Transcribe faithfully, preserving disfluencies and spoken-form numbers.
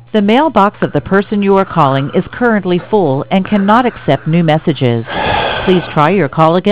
The mailbox of the person you are calling is currently full and cannot accept new messages. Please try your call again.